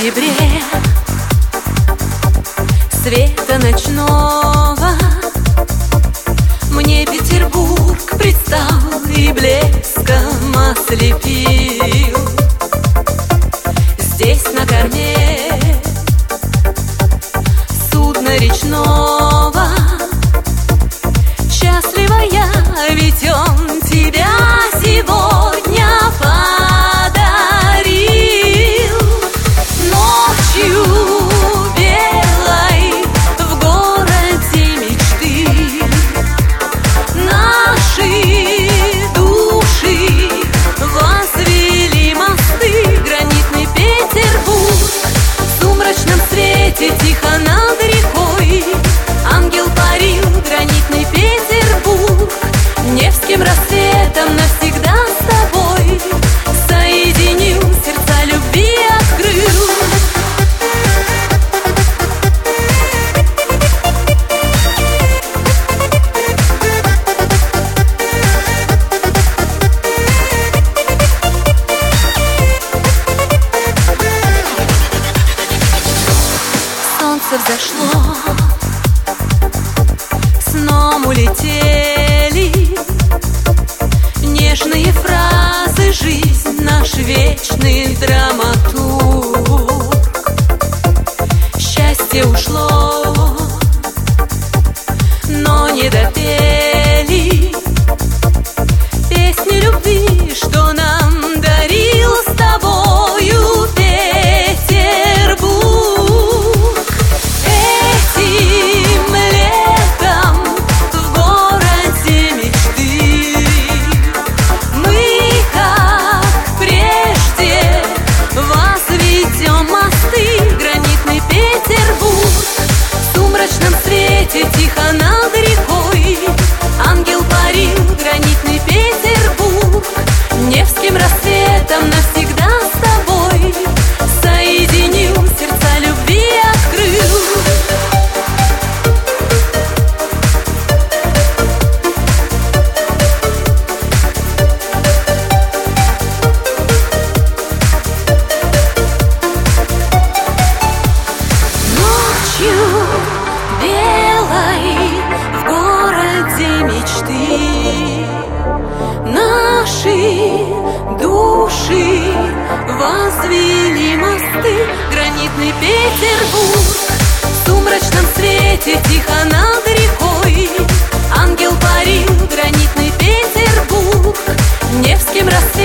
ноябре света ночного мне Петербург предстал и блеском ослепил. Здесь на корме судна речного счастлива я, ведь он тебя сегодня подарил. Ночью белой в городе мечты наши души возвели мосты. Гранитный Петербург в сумрачном свете тихо над рекой ангел парил. Гранитный Петербург Невским рассветом навсегда с тобой соединил, сердца любви открыл. Солнце взошло, сном улетели нежные фразы, жизнь наш вечный драматург. Счастье ушло, но не допели песни любви, что нам дарил с тобою Петербург. Этим летом в городе мечты мы, как прежде, возведем мосты. Гранитный Петербург в сумрачном свете тихо над рекой ангел парил. Гранитный Петербург Невским рассветом навсегда с тобой соединил, сердца любви открыл. Ночью белой в городе мечты наши души возвели мосты. Гранитный Петербург в сумрачном свете тихо над рекой ангел парил. Гранитный Петербург Невским рассветом